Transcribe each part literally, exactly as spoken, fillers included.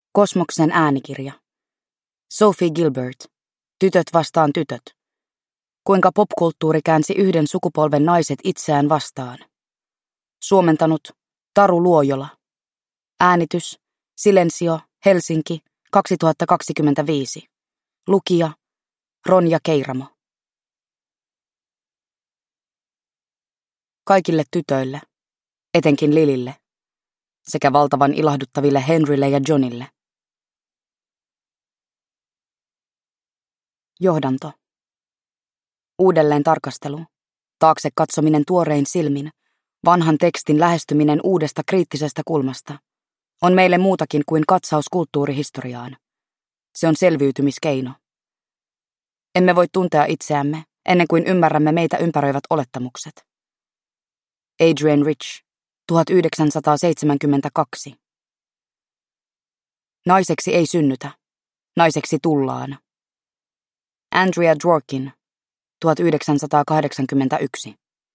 Kosmoksen äänikirja. Sophie Gilbert. Tytöt vastaan tytöt. Kuinka popkulttuuri käänsi yhden sukupolven naiset itseään vastaan. Suomentanut Taru Luojola. Äänitys Silensio, Helsinki, kaksituhattakaksikymmentäviisi. Lukija Ronja Keiramo. Kaikille tytöille, etenkin Lilille, sekä valtavan ilahduttaville Henrylle ja Johnille. Johdanto. Uudelleen tarkastelu, taakse katsominen tuorein silmin, vanhan tekstin lähestyminen uudesta kriittisestä kulmasta, on meille muutakin kuin katsaus kulttuurihistoriaan. Se on selviytymiskeino. Emme voi tuntea itseämme ennen kuin ymmärrämme meitä ympäröivät olettamukset. Adrienne Rich, tuhatyhdeksänsataaseitsemänkymmentäkaksi. Naiseksi ei synnytä, naiseksi tullaan. Andrea Dworkin, tuhatyhdeksänsataakahdeksankymmentäyksi.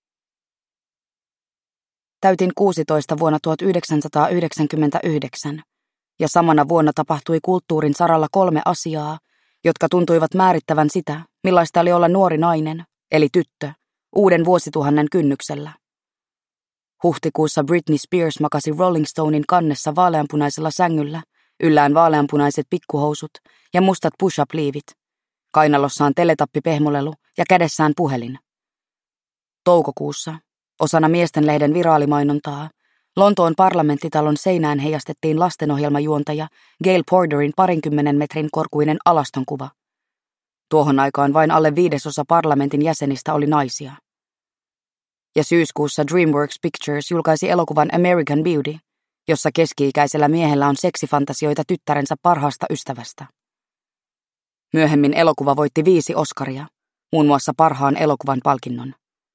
Täytin kuusitoista vuonna tuhatyhdeksänsataayhdeksänkymmentäyhdeksän, ja samana vuonna tapahtui kulttuurin saralla kolme asiaa, jotka tuntuivat määrittävän sitä, millaista oli olla nuori nainen, eli tyttö, uuden vuosituhannen kynnyksellä. Huhtikuussa Britney Spears makasi Rolling Stonein kannessa vaaleanpunaisella sängyllä, yllään vaaleanpunaiset pikkuhousut ja mustat push-up-liivit, kainalossaan teletappipehmolelu ja kädessään puhelin. Toukokuussa, osana Miestenlehden viraalimainontaa, Lontoon parlamenttitalon seinään heijastettiin lastenohjelmajuontaja Gail Porterin parinkymmenen metrin korkuinen alastonkuva. Tuohon aikaan vain alle viidesosa parlamentin jäsenistä oli naisia. Ja syyskuussa DreamWorks Pictures julkaisi elokuvan American Beauty, jossa keski-ikäisellä miehellä on seksifantasioita tyttärensä parhaasta ystävästä. Myöhemmin elokuva voitti viisi Oscaria, muun muassa parhaan elokuvan palkinnon.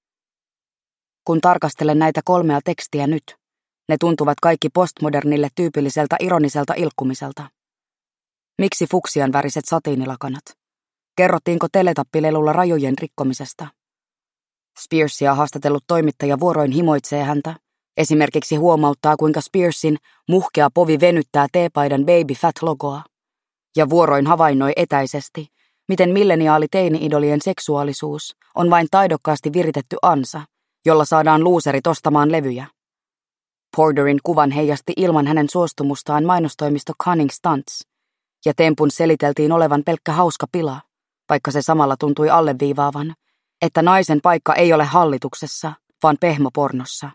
Kun tarkastelen näitä kolmea tekstiä nyt, ne tuntuvat kaikki postmodernille tyypilliseltä ironiselta ilkkumiselta. Miksi fuksian väriset satiinilakanat? Kerrottiinko teletappilelulla rajojen rikkomisesta? Spearsia haastatellut toimittaja vuoroin himoitsee häntä, esimerkiksi huomauttaa kuinka Spearsin muhkea povi venyttää teepaidan Baby Fat-logoa, ja vuoroin havainnoi etäisesti, miten milleniaali teini-idolien seksuaalisuus on vain taidokkaasti viritetty ansa, jolla saadaan luuserit ostamaan levyjä. Porterin kuvan heijasti ilman hänen suostumustaan mainostoimisto Cunning Stunts, ja tempun seliteltiin olevan pelkkä hauska pila, vaikka se samalla tuntui alleviivaavan, että naisen paikka ei ole hallituksessa, vaan pehmopornossa.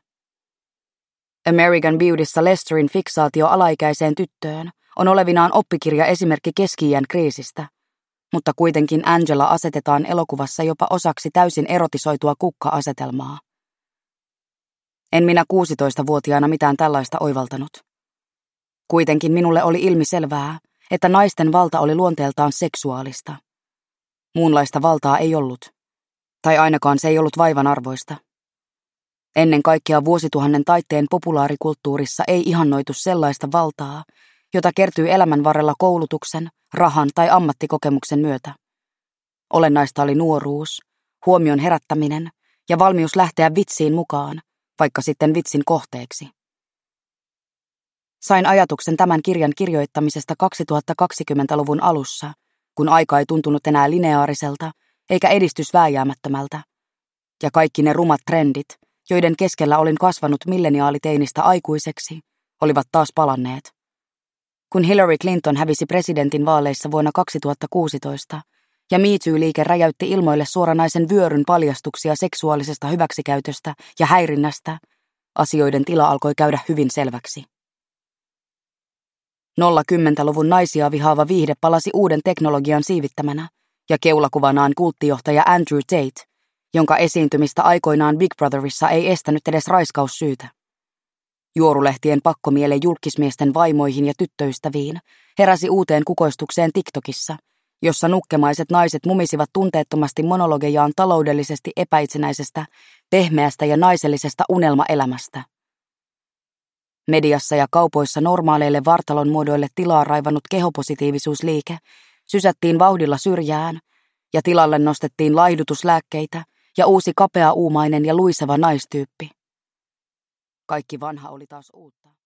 American Beautyssä Lesterin fiksaatio alaikäiseen tyttöön on olevinaan oppikirja esimerkki keski-iän kriisistä, mutta kuitenkin Angela asetetaan elokuvassa jopa osaksi täysin erotisoitua kukka-asetelmaa. En minä kuusitoistavuotiaana mitään tällaista oivaltanut. Kuitenkin minulle oli ilmiselvää, että naisten valta oli luonteeltaan seksuaalista. Muunlaista valtaa ei ollut, tai ainakaan se ei ollut vaivan arvoista. Ennen kaikkea vuosituhannen taitteen populaarikulttuurissa ei ihannoitu sellaista valtaa, jota kertyy elämän varrella koulutuksen, rahan tai ammattikokemuksen myötä. Olennaista oli nuoruus, huomion herättäminen ja valmius lähteä vitsiin mukaan, vaikka sitten vitsin kohteeksi. Sain ajatuksen tämän kirjan kirjoittamisesta kaksituhattakaksikymmentäluvun alussa, kun aika ei tuntunut enää lineaariselta eikä edistys vääjäämättömältä, ja kaikki ne rumat trendit, joiden keskellä olin kasvanut milleniaaliteinistä aikuiseksi, olivat taas palanneet. Kun Hillary Clinton hävisi presidentin vaaleissa vuonna kaksituhattakuusitoista ja Me Too-liike räjäytti ilmoille suoranaisen vyöryn paljastuksia seksuaalisesta hyväksikäytöstä ja häirinnästä, asioiden tila alkoi käydä hyvin selväksi. nollakymmentäluvun naisia vihaava viihde palasi uuden teknologian siivittämänä ja keulakuvanaan kulttijohtaja Andrew Tate, jonka esiintymistä aikoinaan Big Brotherissa ei estänyt edes raiskaussyytä. Juorulehtien pakkomiele julkismiesten vaimoihin ja tyttöystäviin heräsi uuteen kukoistukseen TikTokissa, jossa nukkemaiset naiset mumisivat tunteettomasti monologejaan taloudellisesti epäitsenäisestä, pehmeästä ja naisellisesta unelmaelämästä. Mediassa ja kaupoissa normaaleille vartalon muodoille tilaa raivannut kehopositiivisuusliike sysättiin vauhdilla syrjään ja tilalle nostettiin laihdutuslääkkeitä ja uusi kapea-uumainen ja luiseva naistyyppi. Kaikki vanha oli taas uutta.